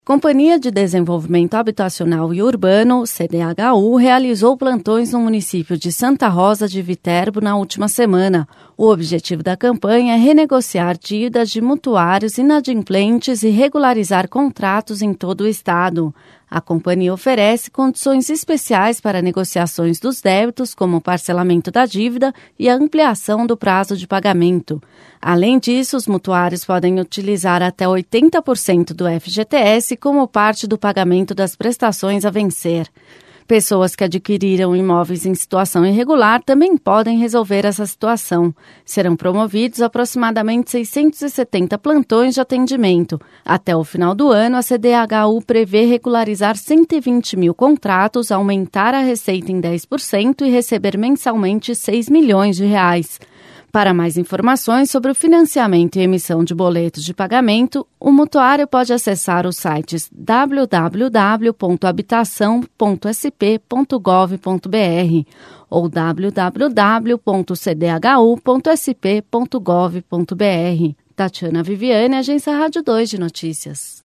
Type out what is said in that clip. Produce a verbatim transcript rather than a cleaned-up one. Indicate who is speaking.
Speaker 1: Companhia de Desenvolvimento Habitacional e Urbano, C D H U, realizou plantões no município de Santa Rosa de Viterbo na última semana. O objetivo da campanha é renegociar dívidas de mutuários inadimplentes e regularizar contratos em todo o estado. A companhia oferece condições especiais para negociações dos débitos, como o parcelamento da dívida e a ampliação do prazo de pagamento. Além disso, os mutuários podem utilizar até oitenta por cento do F G T S como parte do pagamento das prestações a vencer. Pessoas que adquiriram imóveis em situação irregular também podem resolver essa situação. Serão promovidos aproximadamente seiscentos e setenta plantões de atendimento. Até o final do ano, a C D H U prevê regularizar cento e vinte mil contratos, aumentar a receita em dez por cento e receber mensalmente seis milhões de reais. Para mais informações sobre o financiamento e emissão de boletos de pagamento, o mutuário pode acessar os sites w w w ponto habitação ponto s p ponto gov ponto b r ou w w w ponto c d h u ponto s p ponto gov ponto b r. Tatiana Viviane, Agência Rádio dois de Notícias.